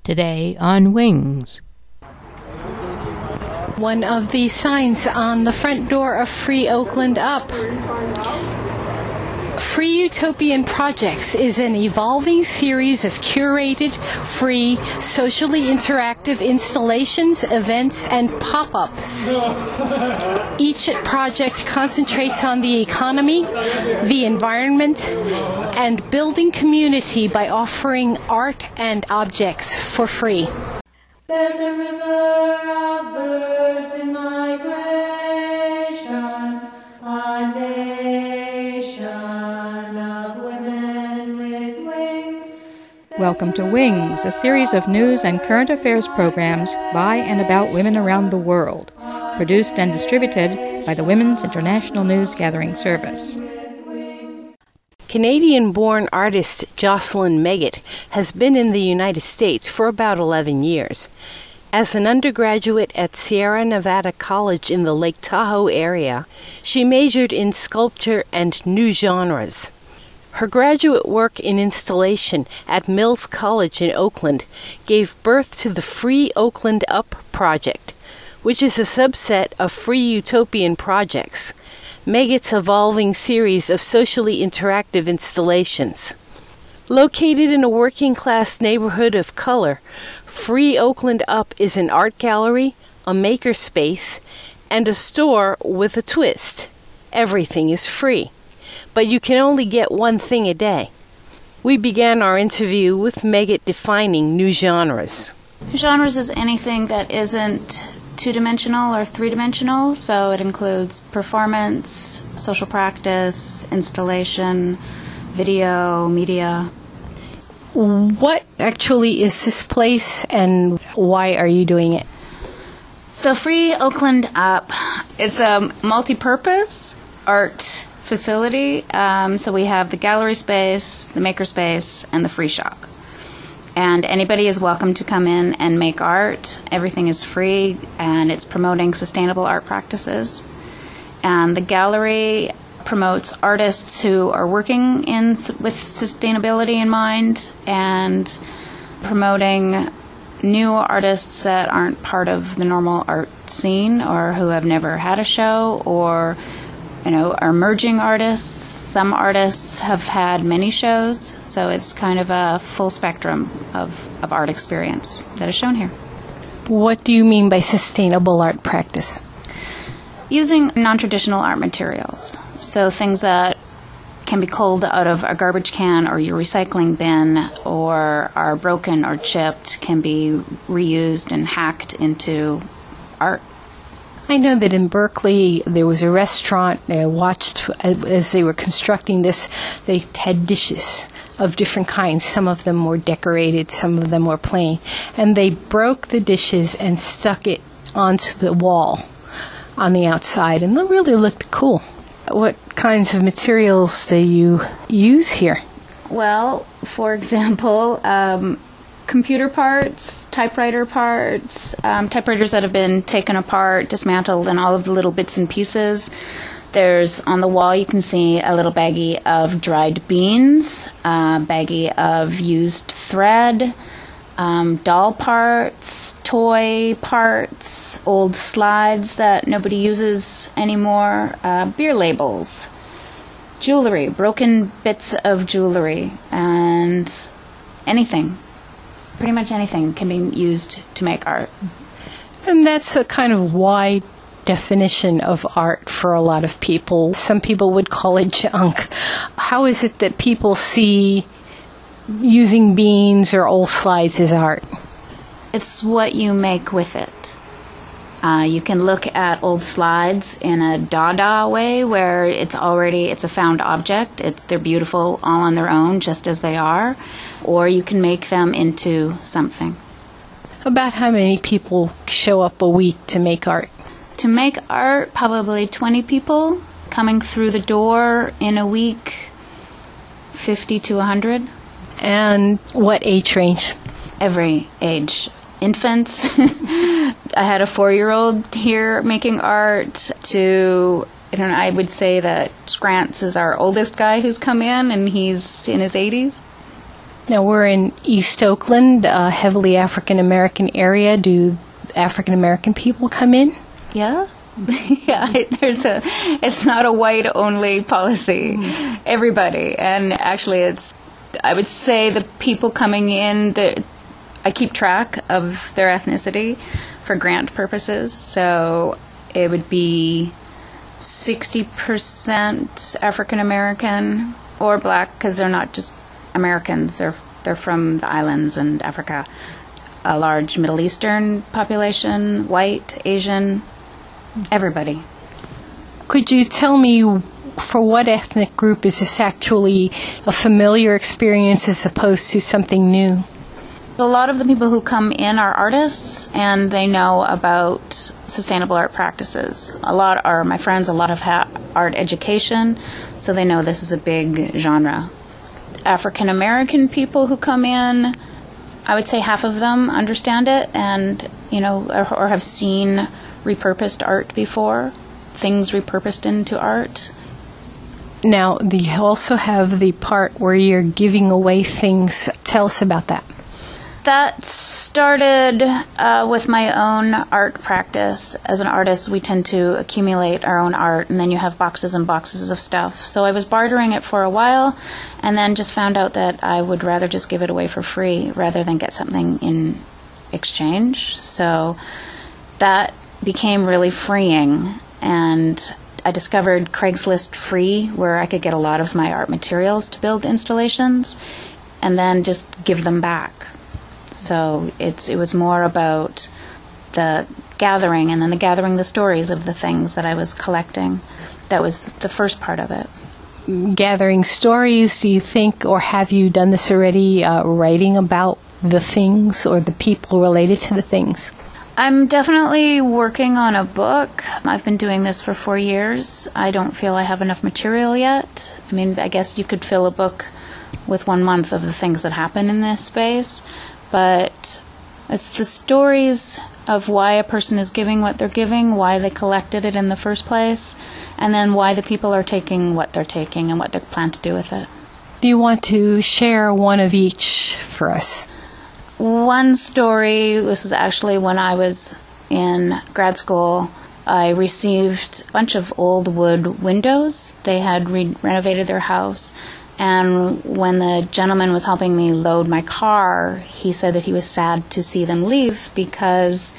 Today on Wings. One of the signs on the front door of Free Oakland Up. Free Utopian Projects is an evolving series of curated, free, socially interactive installations, events, and pop-ups. Each project concentrates on the economy, the environment, and building community by offering art and objects for free. There's a river of birds in migration, a nation of women with wings. Welcome to Wings, a series of news and current affairs programs by and about women around the world, produced and distributed by the Women's International News Gathering Service. Canadian-born artist Jocelyn Meggitt has been in the United States for about 11 years. As an undergraduate at Sierra Nevada College in the Lake Tahoe area, she majored in sculpture and new genres. Her graduate work in installation at Mills College in Oakland gave birth to the Free Oakland Up project, which is a subset of Free Utopian Projects, Meggitt's evolving series of socially interactive installations. Located in a working-class neighborhood of color, Free Oakland Up is an art gallery, a maker space, and a store with a twist. Everything is free, but you can only get one thing a day. We began our interview with Meggitt defining new genres. Genres is anything that isn't two-dimensional or three-dimensional, so it includes performance, social practice, installation, video, media. What actually is this place and why are you doing it? So Free Oakland Up, it's a multi-purpose art facility. So we have the gallery space, the maker space, and the free shop. And anybody is welcome to come in and make art. Everything is free, and it's promoting sustainable art practices. And the gallery promotes artists who are working with sustainability in mind and promoting new artists that aren't part of the normal art scene or who have never had a show or, are emerging artists. Some artists have had many shows, so it's kind of a full spectrum of art experience that is shown here. What do you mean by sustainable art practice? Using non-traditional art materials, so things that can be culled out of a garbage can or your recycling bin or are broken or chipped can be reused and hacked into art. I know that in Berkeley there was a restaurant. I watched as they were constructing this. They had dishes of different kinds. Some of them were decorated, some of them were plain. And they broke the dishes and stuck it onto the wall on the outside, and it really looked cool. What kinds of materials do you use here? Well, for example, computer parts, typewriter parts, typewriters that have been taken apart, dismantled, and all of the little bits and pieces. There's, on the wall, you can see a little baggie of dried beans, a baggie of used thread, doll parts, toy parts, old slides that nobody uses anymore, beer labels, jewelry, broken bits of jewelry, and anything. Pretty much anything can be used to make art. And that's a kind of wide definition of art for a lot of people. Some people would call it junk. How is it that people see using beans or old slides as art? It's what you make with it. You can look at old slides in a Dada way where it's a found object. They're beautiful all on their own, just as they are. Or you can make them into something. About how many people show up a week to make art? To make art, probably 20 people coming through the door in a week, 50 to 100. And what age range? Every age. Infants. I had a 4-year-old here making art to, I would say that Scrantz is our oldest guy who's come in, and he's in his 80s. Now, we're in East Oakland, a heavily African-American area. Do African-American people come in? Yeah. Yeah, it's not a white-only policy. Everybody. And actually, I would say the people coming in, I keep track of their ethnicity for grant purposes. So it would be 60% African-American or black, because they're not just Americans. They're from the islands and Africa. A large Middle Eastern population, white, Asian, everybody. Could you tell me, for what ethnic group is this actually a familiar experience as opposed to something new? A lot of the people who come in are artists, and they know about sustainable art practices. A lot are my friends. A lot have art education, so they know this is a big genre. African American people who come in, I would say half of them understand it, and or have seen repurposed art before, things repurposed into art. Now, you also have the part where you're giving away things. Tell us about that. That started with my own art practice. As an artist, we tend to accumulate our own art, and then you have boxes and boxes of stuff. So I was bartering it for a while, and then just found out that I would rather just give it away for free rather than get something in exchange. So that became really freeing, and I discovered Craigslist Free, where I could get a lot of my art materials to build installations and then just give them back. So it was more about the gathering, and then the stories of the things that I was collecting. That was the first part of it. Gathering stories, do you think, or have you done this already, writing about the things or the people related to the things? I'm definitely working on a book. I've been doing this for 4 years. I don't feel I have enough material yet. I mean, I guess you could fill a book with 1 month of the things that happen in this space, but it's the stories of why a person is giving what they're giving, why they collected it in the first place, and then why the people are taking what they're taking and what they plan to do with it. Do you want to share one of each for us? One story, this is actually when I was in grad school. I received a bunch of old wood windows. They had renovated their house, and when the gentleman was helping me load my car, he said that he was sad to see them leave because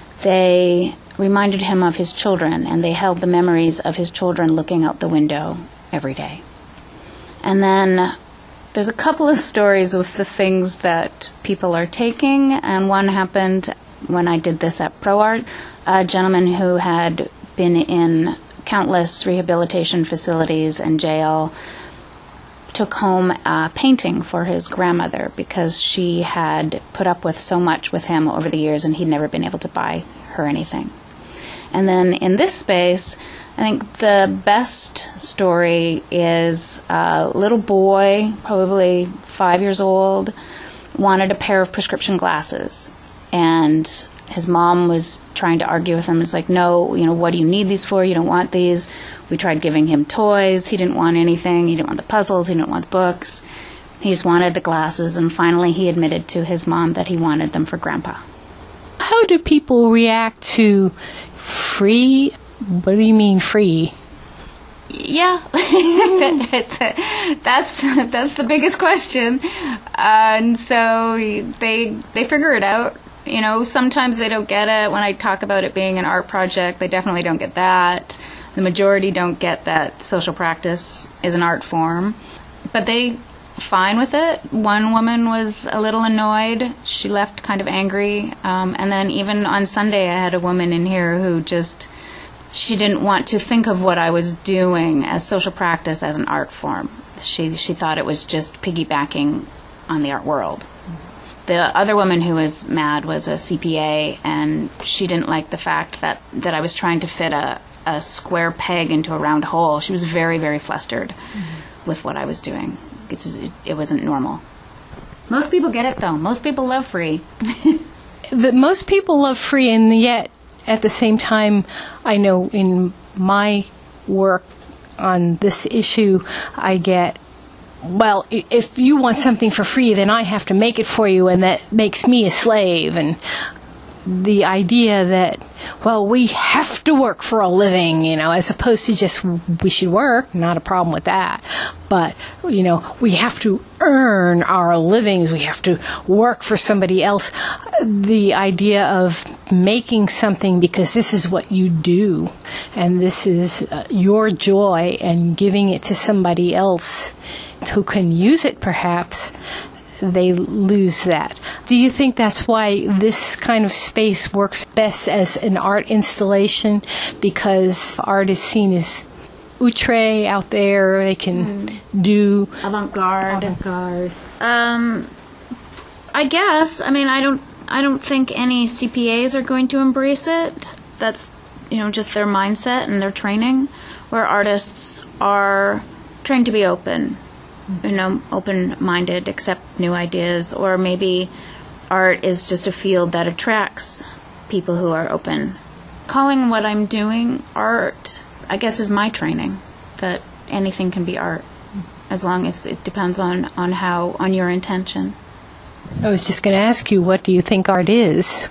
they reminded him of his children, and they held the memories of his children looking out the window every day. And then there's a couple of stories with the things that people are taking, and one happened when I did this at ProArt. A gentleman who had been in countless rehabilitation facilities and jail took home a painting for his grandmother because she had put up with so much with him over the years, and he'd never been able to buy her anything. And then in this space, I think the best story is a little boy, probably 5 years old, wanted a pair of prescription glasses. And his mom was trying to argue with him. It's like, no, what do you need these for? You don't want these. We tried giving him toys. He didn't want anything. He didn't want the puzzles. He didn't want the books. He just wanted the glasses. And finally he admitted to his mom that he wanted them for Grandpa. How do people react to free? What do you mean free? Yeah, that's the biggest question, and so they figure it out. Sometimes they don't get it when I talk about it being an art project. They definitely don't get that. The majority don't get that social practice is an art form, but they fine with it. One woman was a little annoyed. She left kind of angry, and then even on Sunday I had a woman in here who she didn't want to think of what I was doing as social practice as an art form. She thought it was just piggybacking on the art world. The other woman who was mad was a CPA, and she didn't like the fact that I was trying to fit a square peg into a round hole. She was very, very flustered with what I was doing. It wasn't normal. Most people get it, though. Most people love free. Most people love free, and yet at the same time, I know in my work on this issue, I get well, if you want something for free, then I have to make it for you, and that makes me a slave. And the idea that, well, we have to work for a living, as opposed to just we should work, not a problem with that. But, we have to earn our livings. We have to work for somebody else. The idea of making something because this is what you do and this is your joy, and giving it to somebody else who can use it perhaps, they lose that. Do you think that's why this kind of space works best as an art installation? Because art is seen as outre out there, they can do avant-garde. I guess. I mean, I don't think any CPAs are going to embrace it. That's, just their mindset and their training, where artists are trained to be open. Open-minded, accept new ideas, or maybe art is just a field that attracts people who are open. Calling what I'm doing art, I guess, is my training, that anything can be art, as long as it depends on your intention. I was just going to ask you, what do you think art is?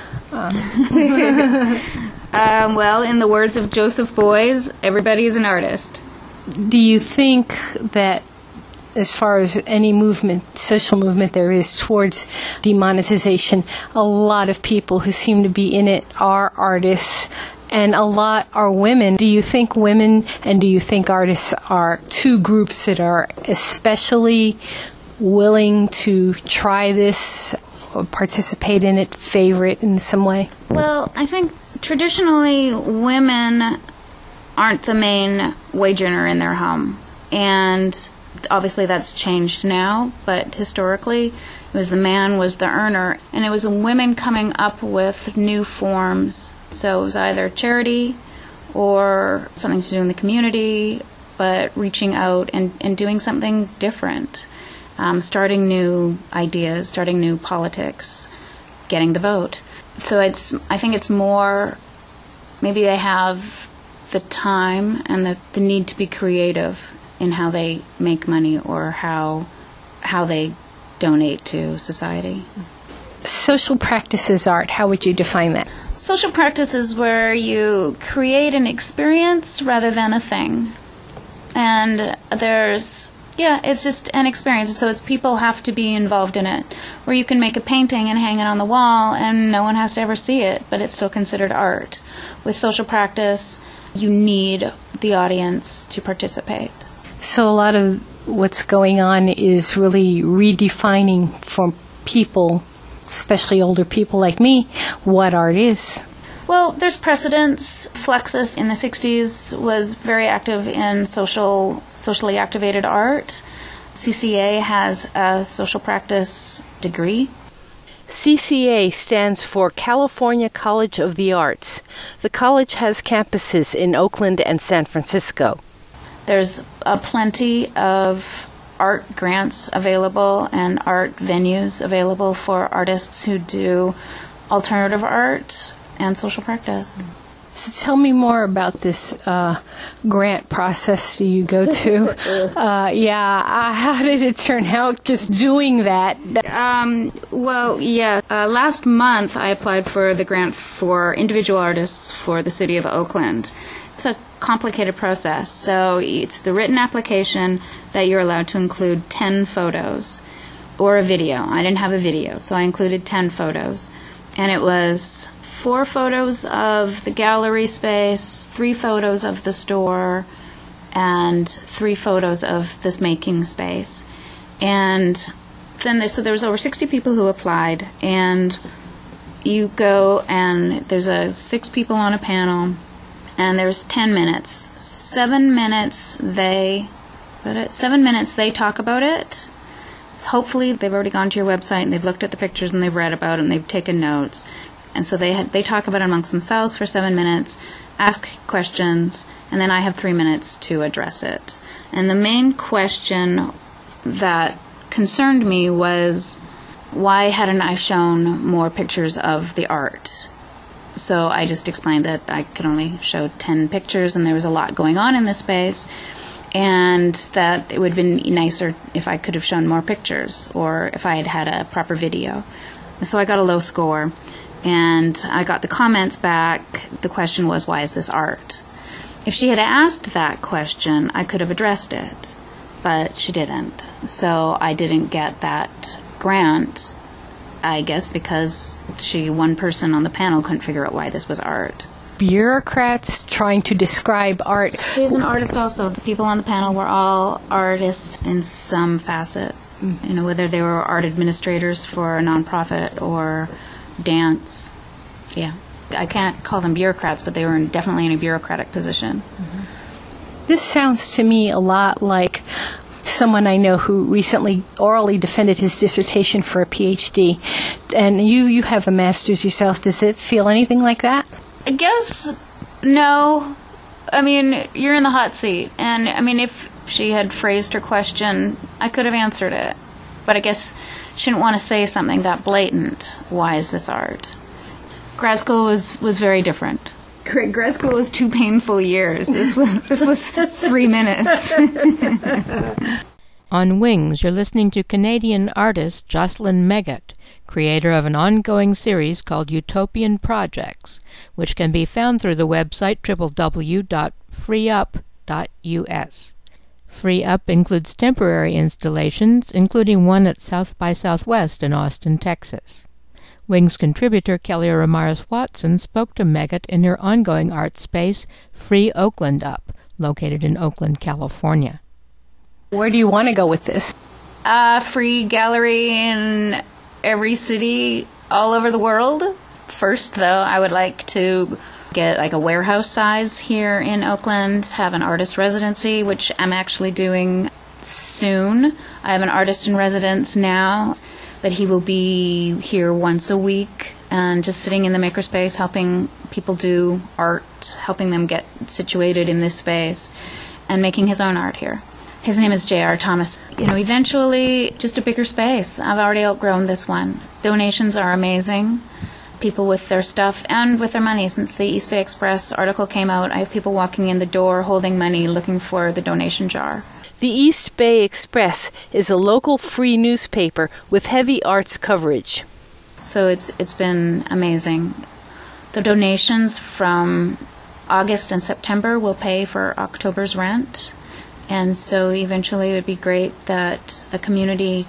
Well, in the words of Joseph Beuys, everybody is an artist. Do you think that as far as any movement, social movement there is towards demonetization, a lot of people who seem to be in it are artists, and a lot are women? Do you think women and do you think artists are two groups that are especially willing to try this, or participate in it, favor it in some way? Well, I think traditionally women aren't the main wage earner in their home, and obviously that's changed now, but historically it was the man was the earner, and it was women coming up with new forms. So it was either charity or something to do in the community, but reaching out and doing something different, starting new ideas, starting new politics, getting the vote. So I think it's more, maybe they have the time and the need to be creative in how they make money or how they donate to society. Social practice is art. How would you define that? Social practice is where you create an experience rather than a thing. And it's just an experience. So it's people have to be involved in it. Where you can make a painting and hang it on the wall and no one has to ever see it, but it's still considered art. With social practice, you need the audience to participate. So a lot of what's going on is really redefining for people, especially older people like me, what art is. Well, there's precedents. Fluxus in the 60s was very active in socially activated art. CCA has a social practice degree. CCA stands for California College of the Arts. The college has campuses in Oakland and San Francisco. There's plenty of art grants available and art venues available for artists who do alternative art and social practice. So tell me more about this grant process you go to. How did it turn out just doing that? Last month I applied for the grant for individual artists for the city of Oakland. It's a complicated process. So it's the written application that you're allowed to include 10 photos or a video. I didn't have a video, so I included 10 photos. And it was 4 photos of the gallery space, 3 photos of the store, and 3 photos of this making space. And then there was over 60 people who applied, and you go and there's 6 people on a panel, and there's 10 minutes. 7 minutes they talk about it. Hopefully they've already gone to your website and they've looked at the pictures and they've read about it and they've taken notes. And so they talk about it amongst themselves for 7 minutes, ask questions, and then I have 3 minutes to address it. And the main question that concerned me was, why hadn't I shown more pictures of the art? So I just explained that I could only show 10 pictures and there was a lot going on in this space. and that it would have been nicer if I could have shown more pictures or if I had had a proper video. And so I got a low score, and I got the comments back. The question was, why is this art? If she had asked that question, I could have addressed it, but she didn't. So I didn't get that grant, I guess, because one person on the panel couldn't figure out why this was art. Bureaucrats trying to describe art. She's an artist also. The people on the panel were all artists in some facet. You know, whether they were art administrators for a nonprofit or dance. Yeah. I can't call them bureaucrats, but they were definitely in a bureaucratic position. This sounds to me a lot like someone I know who recently orally defended his dissertation for a PhD. And you have a master's yourself. Does it feel anything like that? I guess no. I mean, you're in the hot seat. And, I mean, if she had phrased her question, I could have answered it. But I guess she didn't want to say something that blatant. Why is this art? Grad school was very different. Grad school was 2 painful years. This was 3 minutes. On Wings, you're listening to Canadian artist Jocelyn Meggitt, creator of an ongoing series called Utopian Projects, which can be found through the website www.freeup.us. Free Up includes temporary installations, including one at South by Southwest in Austin, Texas. Wings contributor Kelly Ramirez-Watson spoke to Meggitt in her ongoing art space, Free Oakland Up, located in Oakland, California. Where do you want to go with this? Free gallery in every city all over the world. First, though, I would like to get like a warehouse size here in Oakland, have an artist residency, which I'm actually doing soon. I have an artist in residence now, but he will be here once a week and just sitting in the makerspace helping people do art, helping them get situated in this space and making his own art here. His name is J.R. Thomas. You know, eventually just a bigger space. I've already outgrown this one. Donations are amazing. People with their stuff and with their money. Since the East Bay Express article came out, I have people walking in the door holding money looking for the donation jar. The East Bay Express is a local free newspaper with heavy arts coverage. So it's been amazing. The donations from August and September will pay for October's rent. And so eventually it would be great that a community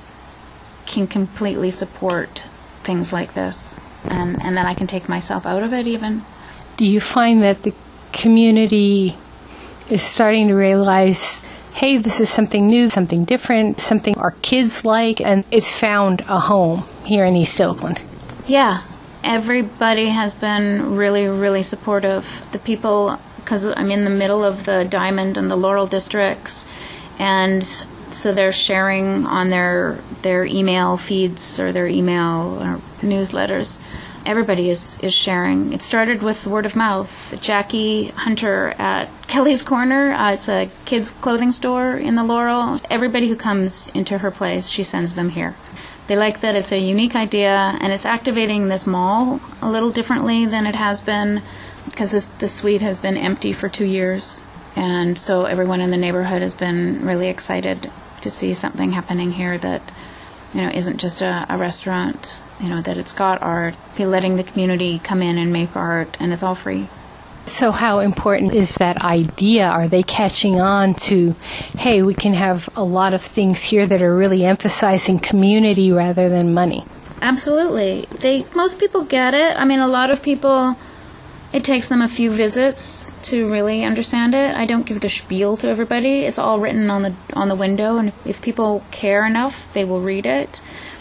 can completely support things like this. And then I can take myself out of it even. Do you find that the community is starting to realize, hey, this is something new, something different, something our kids like, and it's found a home here in East Oakland? Yeah. Everybody has been really, really supportive. The people, because I'm in the middle of the Diamond and the Laurel districts, and so they're sharing on their email feeds or their email or newsletters. Everybody is sharing. It started with word of mouth. Jackie Hunter at Kelly's Corner, it's a kids' clothing store in the Laurel. Everybody who comes into her place, she sends them here. They like that it's a unique idea, and it's activating this mall a little differently than it has been, because the suite has been empty for 2 years. And so everyone in the neighborhood has been really excited to see something happening here that, you know, isn't just a restaurant, you know, that it's got art. You're letting the community come in and make art, and it's all free. So how important is that idea? Are they catching on to, hey, we can have a lot of things here that are really emphasizing community rather than money? Absolutely. Most people get it. I mean, a lot of people, it takes them a few visits to really understand it. I don't give the spiel to everybody. It's all written on the window, and if people care enough, they will read it.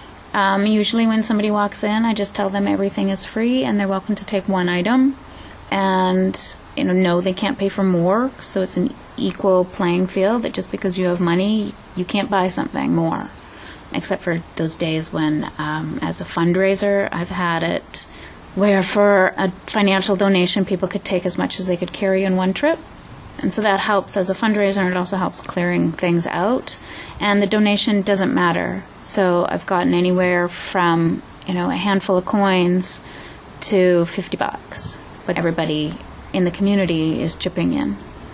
Usually when somebody walks in, I just tell them everything is free and they're welcome to take one item. And, you know, no, they can't pay for more, so it's an equal playing field, that just because you have money, you can't buy something more. Except for those days when, as a fundraiser, I've had it where for a financial donation, people could take as much as they could carry in one trip. And so that helps as a fundraiser, and it also helps clearing things out. And the donation doesn't matter. So I've gotten anywhere from, you know, a handful of coins to $50. But everybody in the community is chipping in.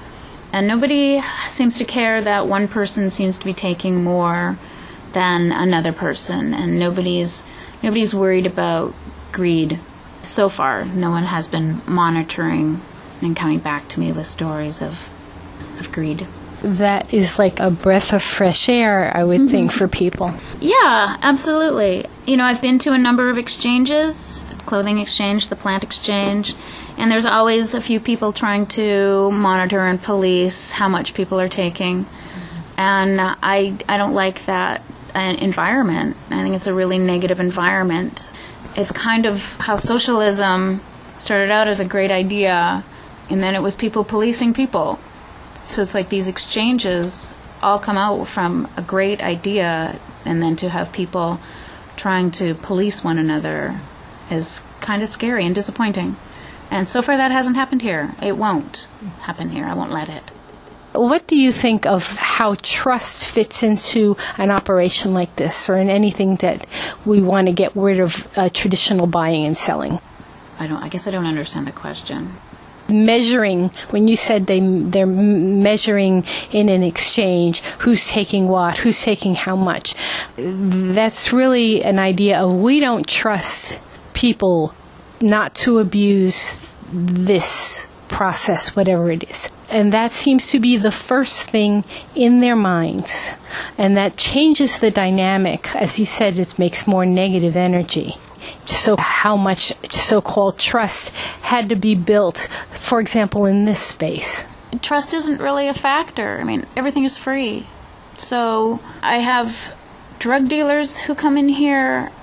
And nobody seems to care that one person seems to be taking more than another person, and nobody's worried about greed. So far, no one has been monitoring and coming back to me with stories of greed. That is like a breath of fresh air, I would think, for people. Yeah, absolutely. I've been to a number of exchanges, clothing exchange, the plant exchange, and there's always a few people trying to monitor and police how much people are taking. And I don't like that environment. I think it's a really negative environment. It's kind of how socialism started out as a great idea, and then it was people policing people. So it's like these exchanges all come out from a great idea, and then to have people trying to police one another is kind of scary and disappointing. And so far that hasn't happened here. It won't happen here. I won't let it. What do you think of how trust fits into an operation like this, or in anything that we want to get rid of traditional buying and selling? I guess I don't understand the question. Measuring, when you said they're measuring in an exchange who's taking what, who's taking how much, that's really an idea of we don't trust people not to abuse this process, whatever it is. And that seems to be the first thing in their minds. And that changes the dynamic. As you said, it makes more negative energy. So how much so-called trust had to be built, for example, in this space? Trust isn't really a factor. I mean, everything is free. So I have drug dealers who come in here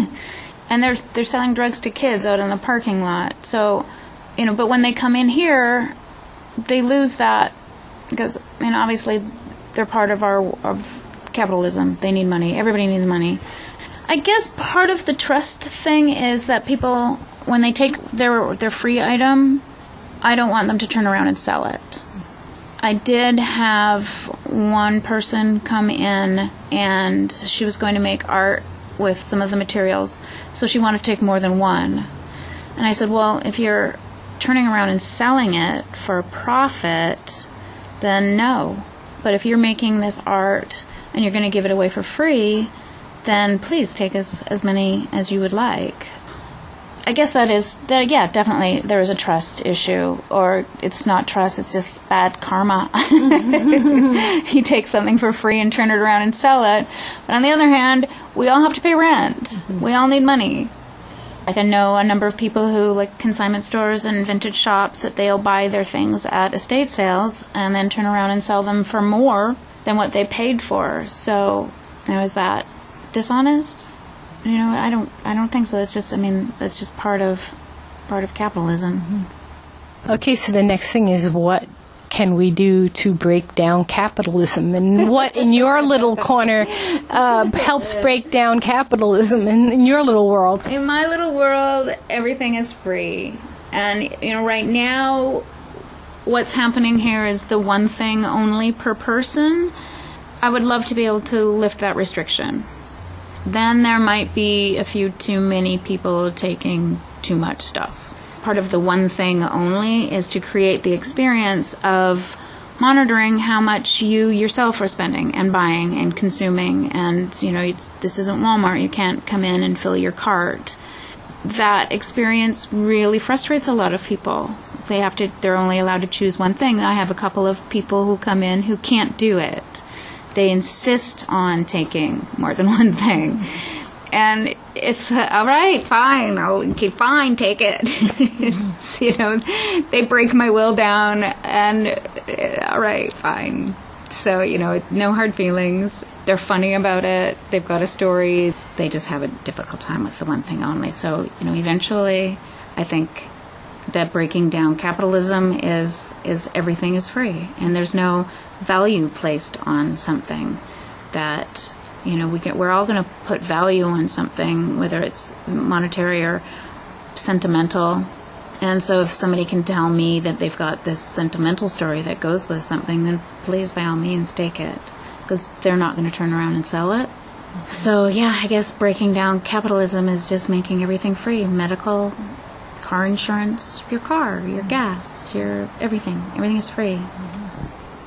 and they're selling drugs to kids out in the parking lot. So, but when they come in here, they lose that because, obviously they're part of of capitalism. They need money. Everybody needs money. I guess part of the trust thing is that people, when they take their free item, I don't want them to turn around and sell it. I did have one person come in and she was going to make art with some of the materials, so she wanted to take more than one. And I said, well, if you're turning around and selling it for a profit, then no. But if you're making this art and you're going to give it away for free, then please take as many as you would like. I guess yeah, definitely there is a trust issue, or it's not trust, it's just bad karma. You take something for free and turn it around and sell it. But on the other hand, we all have to pay rent. Mm-hmm. We all need money. Like I know a number of people who, like consignment stores and vintage shops, that they'll buy their things at estate sales and then turn around and sell them for more than what they paid for. So, is that dishonest? I don't think so. It's just, that's just part of capitalism. Mm-hmm. Okay, so the next thing is, what can we do to break down capitalism? And what in your little corner helps break down capitalism in your little world? In my little world, everything is free. And, right now, what's happening here is the one thing only per person. I would love to be able to lift that restriction. Then there might be a few too many people taking too much stuff. Part of the one thing only is to create the experience of monitoring how much you yourself are spending and buying and consuming. And, this isn't Walmart. You can't come in and fill your cart. That experience really frustrates a lot of people. They're only allowed to choose one thing. I have a couple of people who come in who can't do it. They insist on taking more than one thing. And it's, all right, fine, fine, take it. It's, they break my will down, and all right, fine. So, no hard feelings. They're funny about it. They've got a story. They just have a difficult time with the one thing only. So, eventually, I think that breaking down capitalism is everything is free, and there's no value placed on something that, we're all going to put value on something, whether it's monetary or sentimental. And so if somebody can tell me that they've got this sentimental story that goes with something, then please, by all means, take it, because they're not going to turn around and sell it. So, yeah, I guess breaking down capitalism is just making everything free. Medical, car insurance, your car, your gas, your everything. Everything is free.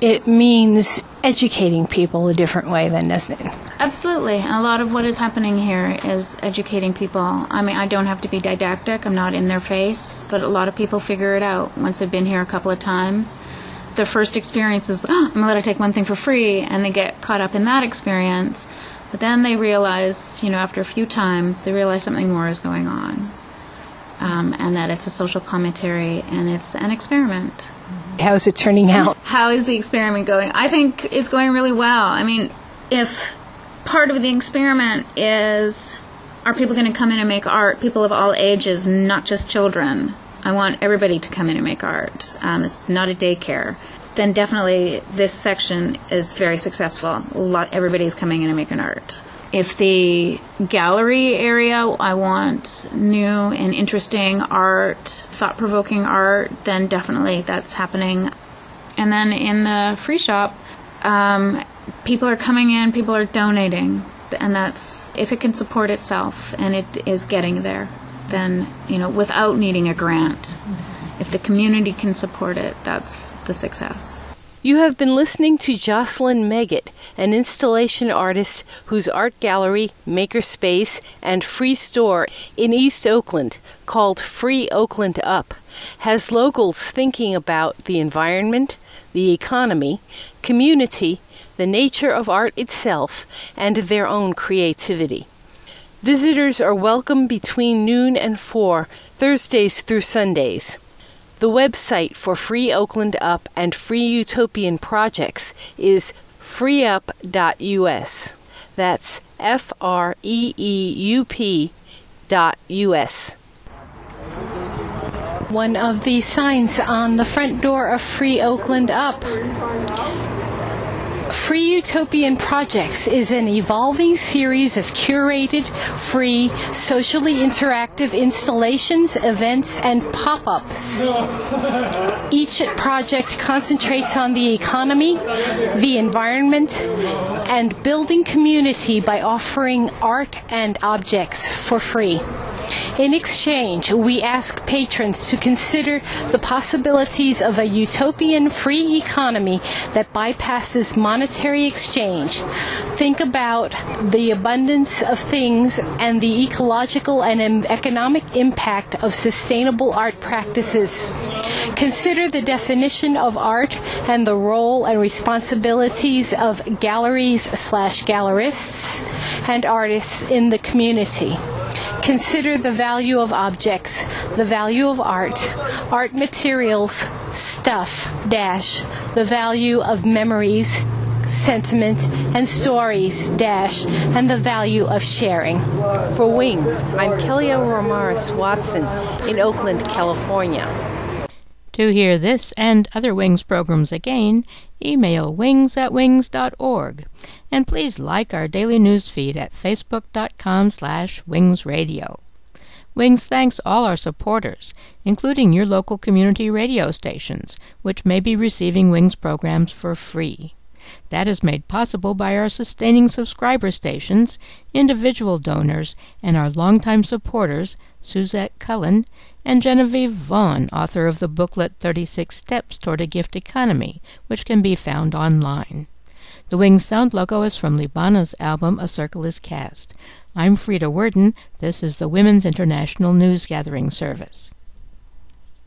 it means educating people a different way then, doesn't it? Absolutely. A lot of what is happening here is educating people. I mean, I don't have to be didactic. I'm not in their face. But a lot of people figure it out once they've been here a couple of times. Their first experience is, I'm allowed to take one thing for free, and they get caught up in that experience. But then they realize, after a few times, they realize something more is going on. And that it's a social commentary and it's an experiment. How is it turning out? How is the experiment going? I think it's going really well. I mean, if part of the experiment is, are people going to come in and make art? People of all ages, not just children. I want everybody to come in and make art. It's not a daycare. Then definitely this section is very successful. Everybody's coming in and making art. If the gallery area, I want new and interesting art, thought-provoking art, then definitely that's happening. And then in the free shop, people are coming in, people are donating, and that's, if it can support itself and it is getting there, then, without needing a grant, if the community can support it, that's the success. You have been listening to Jocelyn Meggitt, an installation artist whose art gallery, makerspace, and free store in East Oakland, called Free Oakland Up, has locals thinking about the environment, the economy, community, the nature of art itself, and their own creativity. Visitors are welcome between noon and 4, Thursdays through Sundays. The website for Free Oakland Up and Free Utopian projects is freeup.us. That's FREEUP.us. One of the signs on the front door of Free Oakland Up. Free Utopian Projects is an evolving series of curated, free, socially interactive installations, events, and pop-ups. Each project concentrates on the economy, the environment, and building community by offering art and objects for free. In exchange, we ask patrons to consider the possibilities of a utopian free economy that bypasses monetary exchange. Think about the abundance of things and the ecological and economic impact of sustainable art practices. Consider the definition of art and the role and responsibilities of galleries/gallerists and artists in the community. Consider the value of objects, the value of art, art materials, stuff, the value of memories, sentiment, and stories, and the value of sharing. For Wings, I'm Kelly O'Romaris Watson in Oakland, California. To hear this and other Wings programs again, email wings@wings.org. And please like our daily news feed at facebook.com/wingsradio. Wings thanks all our supporters, including your local community radio stations, which may be receiving Wings programs for free. That is made possible by our sustaining subscriber stations, individual donors, and our longtime supporters, Suzette Cullen and Genevieve Vaughn, author of the booklet 36 Steps Toward a Gift Economy, which can be found online. The Wings sound logo is from Libana's album A Circle is Cast. I'm Frida Worden. This is the Women's International News Gathering Service.